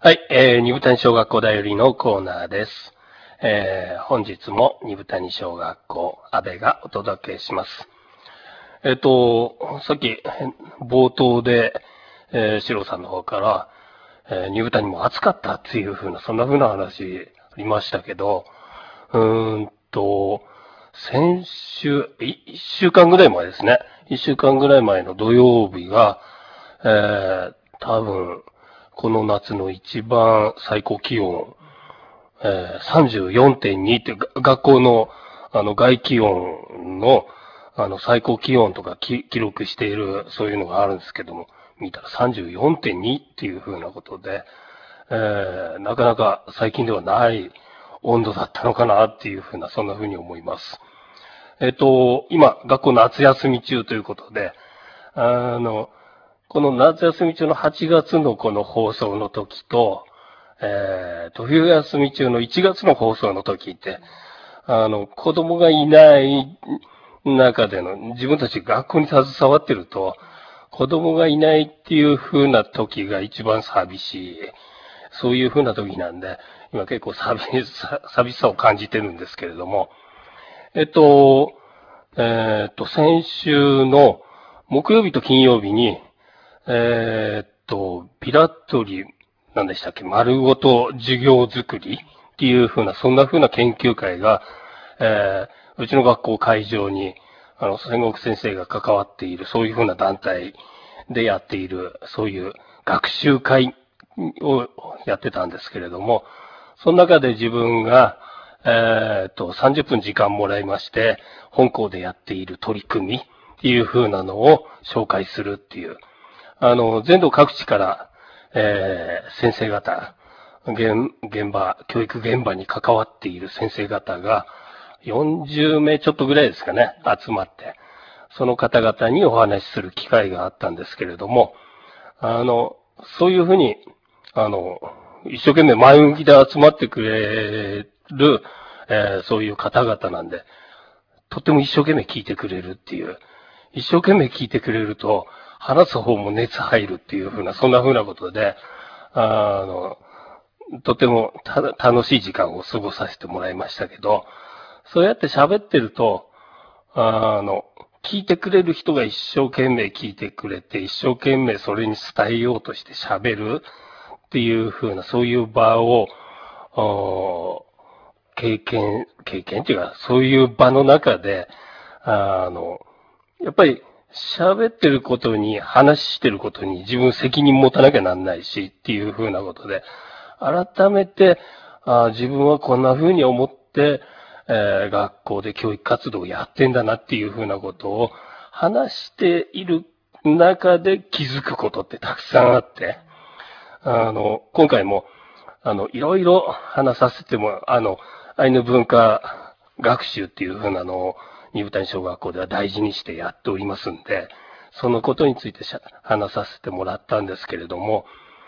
はい、二部谷小学校だよりのコーナーです。本日も二部谷小学校、安倍がお届けします。さっき、冒頭で、シロさんの方から、二部谷も暑かったっていうそんな風な話ありましたけど、先週、一週間ぐらい前ですね。一週間ぐらい前の土曜日が、多分、この夏の一番最高気温、34.2 って学校の外気温の最高気温とか記録しているそういうのがあるんですけども、見たら 34.2 っていう風なことで、なかなか最近ではない温度だったのかなっていうそんな風に思います。今、学校夏休み中ということで、この夏休み中の8月のこの放送の時と、冬休み中の1月の放送の時って、子供がいない中での、自分たち学校に携わってると、子供がいないっていう風な時が一番寂しい。そういう風な時なんで、今結構寂しさを感じてるんですけれども、先週の木曜日と金曜日に、ピラトリ、何でしたっけ、丸ごと授業作りっていうそんな風な研究会が、うちの学校会場に、戦国先生が関わっている、そういう風な団体でやっている、そういう学習会をやってたんですけれども、その中で自分が、30分時間もらいまして、本校でやっている取り組みっていう風なのを紹介するっていう、全土各地から、先生方、教育現場に関わっている先生方が、40名ちょっとぐらいですかね、集まって、その方々にお話しする機会があったんですけれども、そういうふうに、一生懸命前向きで集まってくれる、そういう方々なんで、とっても一生懸命聞いてくれるっていう、一生懸命聞いてくれると、話す方も熱入るっていうそんな風なことで、とても楽しい時間を過ごさせてもらいましたけど、そうやって喋ってると、聞いてくれる人が一生懸命聞いてくれて、一生懸命それに伝えようとして喋るっていうそういう場を、経験っていうか、そういう場の中で、やっぱり喋ってることに、話してることに自分責任持たなきゃなんないしっていうふうなことで、改めて、自分はこんなふうに思って、学校で教育活動をやってんだなっていうふうなことを話している中で気づくことってたくさんあって、今回も、いろいろ話させても、アイヌ文化学習っていうふうなのを、二部谷小学校では大事にしてやっておりますんで、そのことについて話させてもらったんですけれども、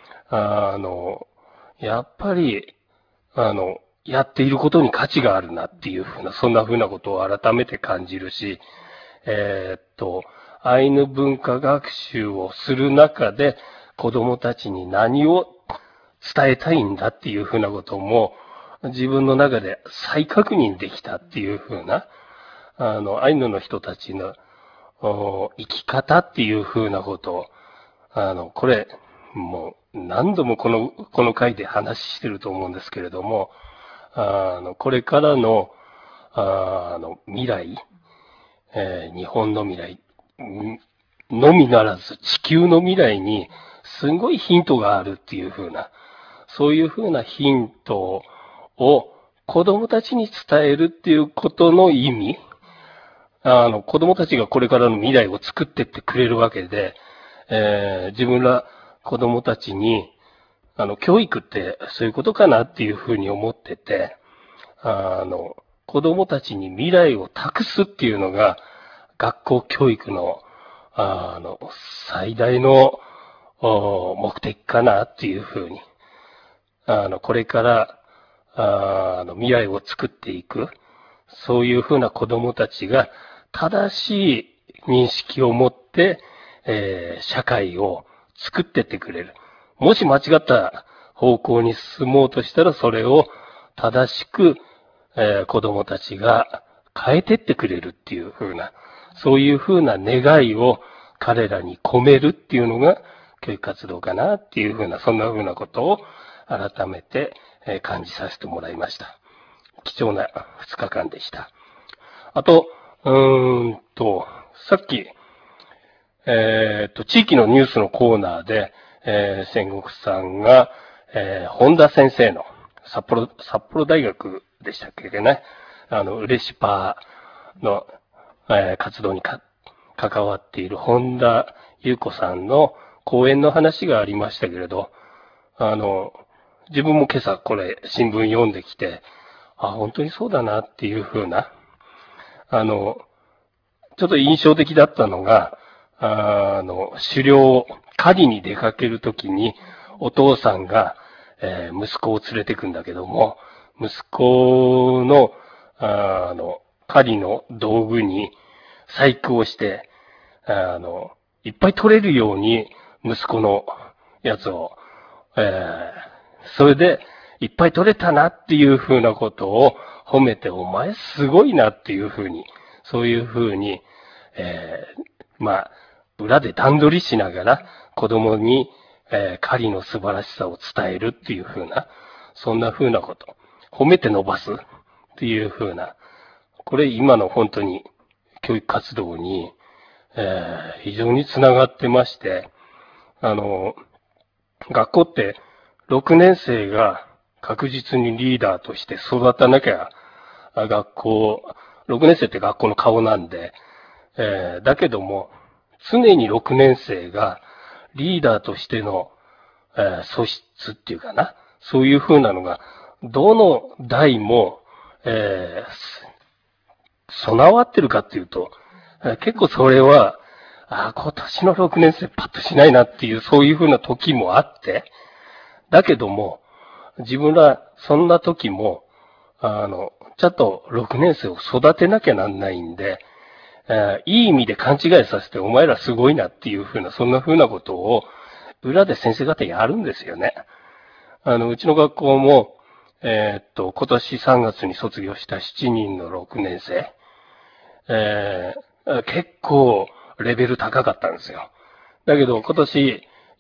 やっぱり、やっていることに価値があるなっていうそんなふうなことを改めて感じるし、アイヌ文化学習をする中で、子供たちに何を伝えたいんだっていうふうなことも、自分の中で再確認できたっていうふうな、アイヌの人たちの生き方っていうふうなことを、これ、もう何度もこの回で話してると思うんですけれども、これからの、未来、日本の未来のみならず地球の未来にすごいヒントがあるっていうふうな、そういうふうなヒントを子供たちに伝えるっていうことの意味、子供たちがこれからの未来を作ってってくれるわけで、自分ら子供たちに、教育ってそういうことかなっていうふうに思ってて、子供たちに未来を託すっていうのが、学校教育の、最大の目的かなっていうふうに、これから、未来を作っていく、そういうふうな子供たちが正しい認識を持って、社会を作ってってくれる。もし間違った方向に進もうとしたら、それを正しく、子供たちが変えてってくれるっていう風な、そういう風な願いを彼らに込めるっていうのが教育活動かなっていう風な、そんな風なことを改めて感じさせてもらいました。貴重な2日間でした。あと、さっき、地域のニュースのコーナーで、仙国さんが、本田先生の札幌大学でしたっけね。ウレシパーの、活動に関わっている本田優子さんの講演の話がありましたけれど、自分も今朝これ新聞読んできて、本当にそうだなっていうふうな、ちょっと印象的だったのが、狩猟、狩りに出かけるときに、お父さんが、息子を連れてくんだけども、息子の、狩りの道具に細工をして、いっぱい取れるように、息子のやつを、それで、いっぱい取れたなっていうふうなことを褒めて、お前すごいなっていうふうに、そういうふうに、裏で段取りしながら子供に、狩りの素晴らしさを伝えるっていうふうな、そんなふうなこと。褒めて伸ばすっていうふうな、これ今の本当に教育活動に、非常につながってまして、学校って6年生が確実にリーダーとして育たなきゃ、6年生って学校の顔なんで、だけども、常に6年生がリーダーとしての、素質っていうかな、そういう風なのが、どの代も、備わってるかっていうと、結構それは、今年の6年生パッとしないなっていう、そういう風な時もあって、だけども、自分ら、そんな時も、ちゃんと6年生を育てなきゃなんないんで、いい意味で勘違いさせて、お前らすごいなっていう風な、そんな風なことを、裏で先生方やるんですよね。うちの学校も、今年3月に卒業した7人の6年生、結構レベル高かったんですよ。だけど今年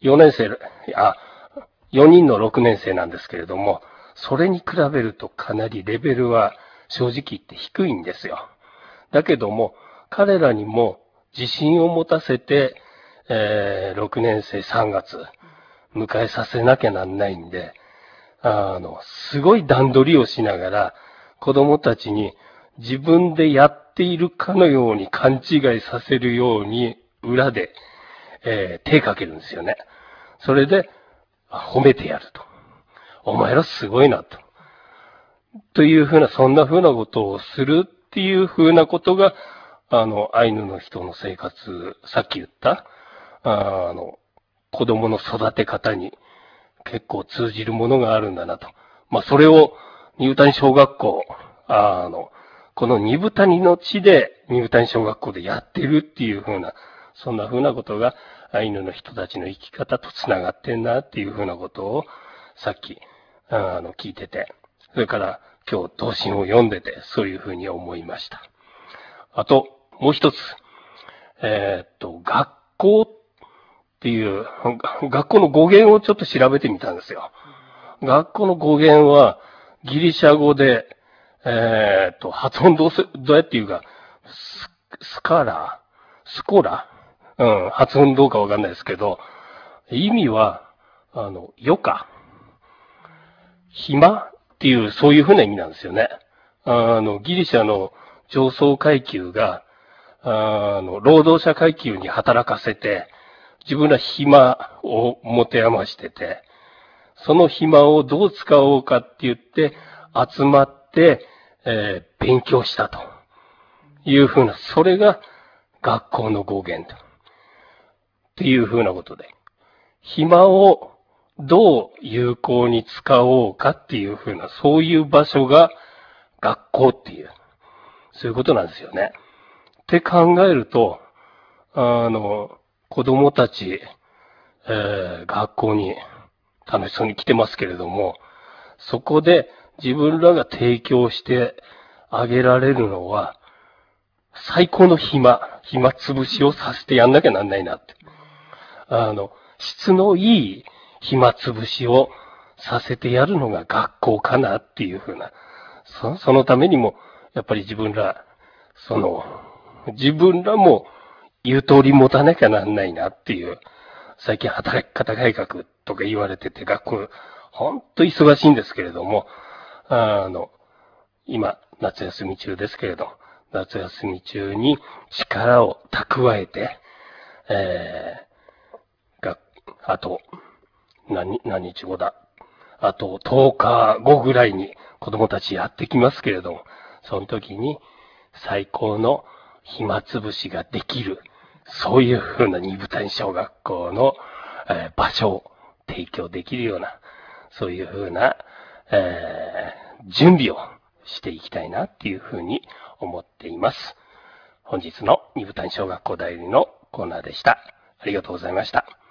4人の6年生なんですけれども、それに比べるとかなりレベルは正直言って低いんですよ。だけども、彼らにも自信を持たせて、6年生3月迎えさせなきゃなんないんで、すごい段取りをしながら子供たちに自分でやっているかのように勘違いさせるように裏で、手かけるんですよね。それで褒めてやると。お前らすごいなと。というふうな、そんなふうなことをするっていうふうなことが、アイヌの人の生活、さっき言った、子供の育て方に結構通じるものがあるんだなと。それを、二谷小学校、この二部谷の地で、二部谷小学校でやってるっていうふうな、そんなふうなことが、アイヌの人たちの生き方とつながってんなっていうふうなことを、さっき、聞いてて、それから今日、同心を読んでて、そういうふうに思いました。あと、もう一つ、学校っていう、学校の語源をちょっと調べてみたんですよ。学校の語源は、ギリシャ語で、発音どうやって言うか、スコラ発音どうかわかんないですけど、意味は、余暇、暇っていう、そういうふうな意味なんですよね。ギリシャの上層階級が、労働者階級に働かせて、自分ら暇を持て余してて、その暇をどう使おうかって言って、集まって、勉強したというふうな、それが学校の語源と。っていうふうなことで。暇をどう有効に使おうかっていうふうな、そういう場所が学校っていう、そういうことなんですよね。って考えると、子供たち、学校に楽しそうに来てますけれども、そこで自分らが提供してあげられるのは、最高の暇つぶしをさせてやんなきゃなんないなって。質のいい暇つぶしをさせてやるのが学校かなっていうふうな。そのためにも、やっぱり自分らもゆとり持たなきゃなんないなっていう。最近働き方改革とか言われてて、学校、ほんと忙しいんですけれども、今、夏休み中ですけれど、夏休み中に力を蓄えて、あと、何日後だ。あと10日後ぐらいに子供たちやってきますけれども、その時に最高の暇つぶしができる、そういうふうな二部谷小学校の、場所を提供できるような、そういうふうな、準備をしていきたいなっていうふうに思っています。本日の二部谷小学校代理のコーナーでした。ありがとうございました。